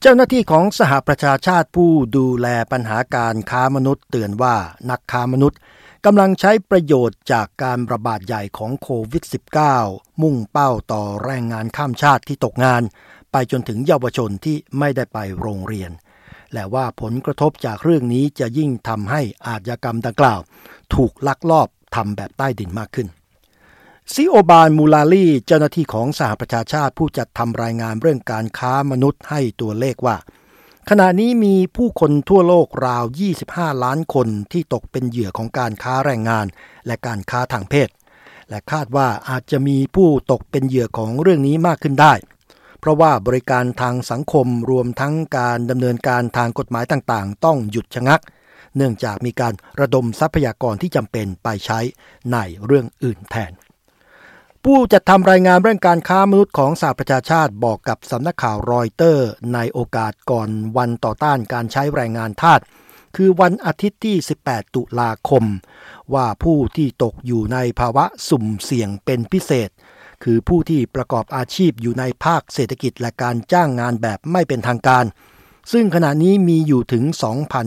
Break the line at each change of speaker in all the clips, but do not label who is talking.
เจ้าหน้าที่ของสหประชาชาติผู้ดูแลปัญหาการค้ามนุษย์เตือนว่านักค้ามนุษย์กำลังใช้ประโยชน์จากการระบาดใหญ่ของโควิด -19 มุ่งเป้าต่อแรงงานข้ามชาติที่ตกงานไปจนถึงเยาวชนที่ไม่ได้ไปโรงเรียนและว่าผลกระทบจากเรื่องนี้จะยิ่งทำให้อาชญากรรมดังกล่าวถูกลักลอบทำแบบใต้ดินมากขึ้นซิโอบานมูลาลีเจ้าหน้าที่ของสหประชาชาติผู้จัดทำรายงานเรื่องการค้ามนุษย์ให้ตัวเลขว่าขณะนี้มีผู้คนทั่วโลกราว25ล้านคนที่ตกเป็นเหยื่อของการค้าแรงงานและการค้าทางเพศและคาดว่าอาจจะมีผู้ตกเป็นเหยื่อของเรื่องนี้มากขึ้นได้เพราะว่าบริการทางสังคมรวมทั้งการดำเนินการทางกฎหมายต่างๆต้องหยุดชะงักเนื่องจากมีการระดมทรัพยากรที่จำเป็นไปใช้ในเรื่องอื่นแทนผู้จัดทำรายงานเรื่องการค้ามนุษย์ของสหประชาชาติบอกกับสำนักข่าวรอยเตอร์ในโอกาสก่อนวันต่อต้านการใช้แรงงานทาสคือวันอาทิตย์ที่18ตุลาคมว่าผู้ที่ตกอยู่ในภาวะสุ่มเสี่ยงเป็นพิเศษคือผู้ที่ประกอบอาชีพอยู่ในภาคเศรษฐกิจและการจ้างงานแบบไม่เป็นทางการซึ่งขณะนี้มีอยู่ถึง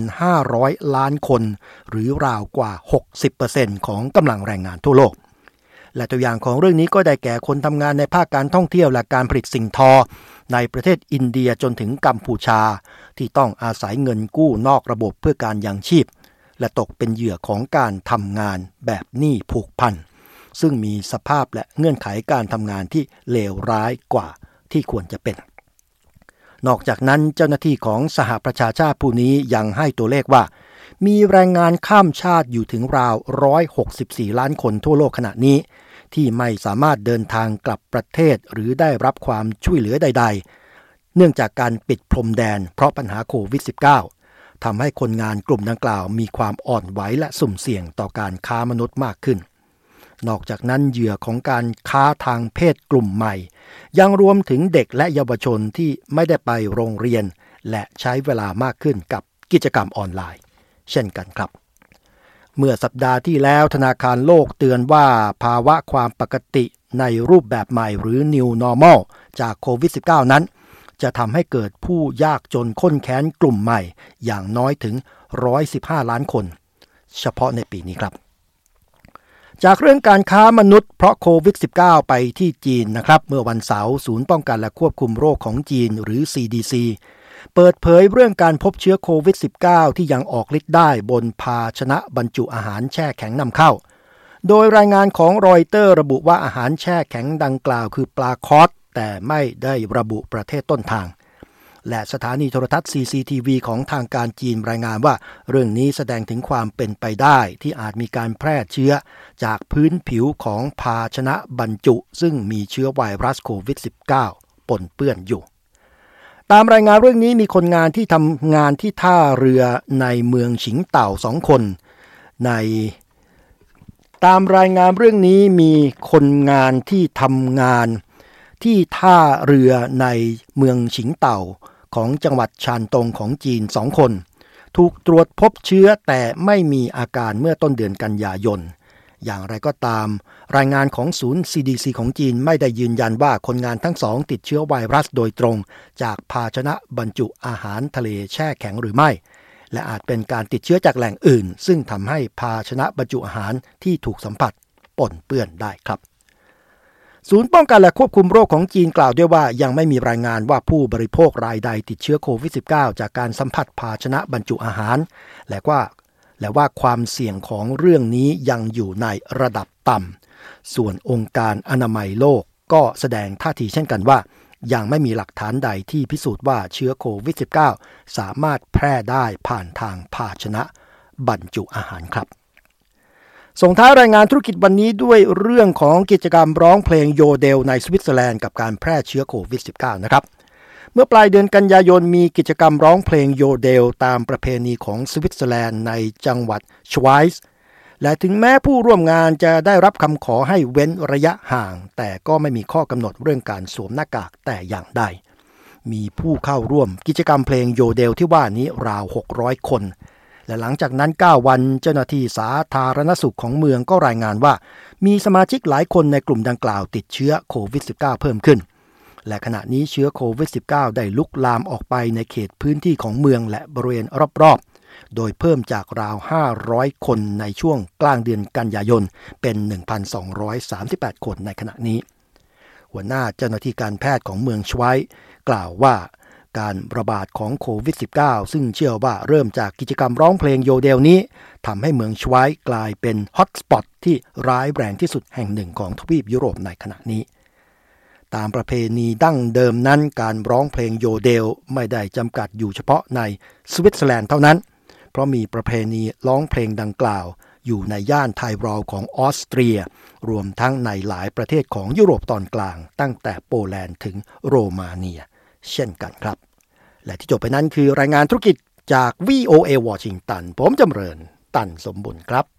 2,500 ล้านคนหรือราวกว่า 60% ของกำลังแรงงานทั่วโลกและตัวอย่างของเรื่องนี้ก็ได้แก่คนทำงานในภาคการท่องเที่ยวและการผลิตสิ่งทอในประเทศอินเดียจนถึงกัมพูชาที่ต้องอาศัยเงินกู้นอกระบบเพื่อการยังชีพและตกเป็นเหยื่อของการทำงานแบบหนี้ผูกพันซึ่งมีสภาพและเงื่อนไขการทำงานที่เลวร้ายกว่าที่ควรจะเป็นนอกจากนั้นเจ้าหน้าที่ของสหประชาชาติผู้นี้ยังให้ตัวเลขว่ามีแรงงานข้ามชาติอยู่ถึงราว164ล้านคนทั่วโลกขณะนี้ที่ไม่สามารถเดินทางกลับประเทศหรือได้รับความช่วยเหลือใดๆเนื่องจากการปิดพรมแดนเพราะปัญหาโควิด -19 ทำให้คนงานกลุ่มดังกล่าวมีความอ่อนไหวและสุ่มเสี่ยงต่อการค้ามนุษย์มากขึ้นนอกจากนั้นเหยื่อของการค้าทางเพศกลุ่มใหม่ยังรวมถึงเด็กและเยาวชนที่ไม่ได้ไปโรงเรียนและใช้เวลามากขึ้นกับกิจกรรมออนไลน์เช่นกันครับเมื่อสัปดาห์ที่แล้วธนาคารโลกเตือนว่าภาวะความปกติในรูปแบบใหม่หรือ New Normal จากโควิด -19 นั้นจะทำให้เกิดผู้ยากจนข้นแค้นกลุ่มใหม่อย่างน้อยถึง115ล้านคนเฉพาะในปีนี้ครับจากเรื่องการค้ามนุษย์เพราะโควิด -19 ไปที่จีนนะครับเมื่อวันเสาร์ศูนย์ป้องกันและควบคุมโรคของจีนหรือ CDC เปิดเผยเรื่องการพบเชื้อโควิด -19 ที่ยังออกฤทธิ์ได้บนภาชนะบรรจุอาหารแช่แข็งนำเข้าโดยรายงานของรอยเตอร์ระบุว่าอาหารแช่แข็งดังกล่าวคือปลาคอสแต่ไม่ได้ระบุประเทศต้นทางและสถานีโทรทัศน์ CCTV ของทางการจีนรายงานว่าเรื่องนี้แสดงถึงความเป็นไปได้ที่อาจมีการแพร่เชื้อจากพื้นผิวของภาชนะบรรจุซึ่งมีเชื้อไวรัสโควิด -19 ปนเปื้อนอยู่ตามรายงานเรื่องนี้มีคนงานที่ทำงานที่ท่าเรือในเมืองฉิงเต่า2คนตามรายงานเรื่องนี้มีคนงานที่ทำงานที่ท่าเรือในเมืองฉิงเต่าของจังหวัดชานตงของจีน2คนถูกตรวจพบเชื้อแต่ไม่มีอาการเมื่อต้นเดือนกันยายนอย่างไรก็ตามรายงานของศูนย์ CDC ของจีนไม่ได้ยืนยันว่าคนงานทั้งสองติดเชื้อไวรัสโดยตรงจากภาชนะบรรจุอาหารทะเลแช่แข็งหรือไม่และอาจเป็นการติดเชื้อจากแหล่งอื่นซึ่งทำให้ภาชนะบรรจุอาหารที่ถูกสัมผัสปนเปื้อนได้ครับศูนย์ป้องกันและควบคุมโรคของจีนกล่าวด้วยว่ายังไม่มีรายงานว่าผู้บริโภครายใดติดเชื้อโควิด -19 จากการสัมผัสภาชนะบรรจุอาหารและว่าความเสี่ยงของเรื่องนี้ยังอยู่ในระดับต่ำส่วนองค์การอนามัยโลกก็แสดงท่าทีเช่นกันว่ายังไม่มีหลักฐานใดที่พิสูจน์ว่าเชื้อโควิด -19 สามารถแพร่ได้ผ่านทางภาชนะบรรจุอาหารครับส่งท้ายรายงานธุรกิจวันนี้ด้วยเรื่องของกิจกรรมร้องเพลงโยเดลในสวิตเซอร์แลนด์กับการแพร่เชื้อโควิด -19 นะครับเมื่อปลายเดือนกันยายนมีกิจกรรมร้องเพลงโยเดลตามประเพณีของสวิตเซอร์แลนด์ในจังหวัดชไวซ์และถึงแม้ผู้ร่วมงานจะได้รับคำขอให้เว้นระยะห่างแต่ก็ไม่มีข้อกำหนดเรื่องการสวมหน้ากากแต่อย่างใดมีผู้เข้าร่วมกิจกรรมเพลงโยเดลที่ว่านี้ราว600คนและหลังจากนั้น9วันเจ้าหน้าที่สาธารณสุขของเมืองก็รายงานว่ามีสมาชิกหลายคนในกลุ่มดังกล่าวติดเชื้อโควิด -19 เพิ่มขึ้นและขณะนี้เชื้อโควิด -19 ได้ลุกลามออกไปในเขตพื้นที่ของเมืองและบริเวณรอบๆโดยเพิ่มจากราว500คนในช่วงกลางเดือนกันยายนเป็น 1,238 คนในขณะนี้หัวหน้าเจ้าหน้าที่การแพทย์ของเมืองชไวต์กล่าวว่าการระบาดของโควิด -19 ซึ่งเชื่อว่าเริ่มจากกิจกรรมร้องเพลงโยเดลนี้ทำให้เมืองชไวต์กลายเป็นฮอตสปอตที่ร้ายแรงที่สุดแห่งหนึ่งของทวีปยุโรปในขณะนี้ตามประเพณีดั้งเดิมนั้นการร้องเพลงโยเดลไม่ได้จำกัดอยู่เฉพาะในสวิตเซอร์แลนด์เท่านั้นเพราะมีประเพณีร้องเพลงดังกล่าวอยู่ในย่านไทรอลของออสเตรียรวมทั้งในหลายประเทศของยุโรปตอนกลางตั้งแต่โปแลนด์ถึงโรมาเนียเช่นกันครับและที่จบไปนั้นคือรายงานธุรกิจจาก VOA วอชิงตันผมจำเริญตันสมบุญครับ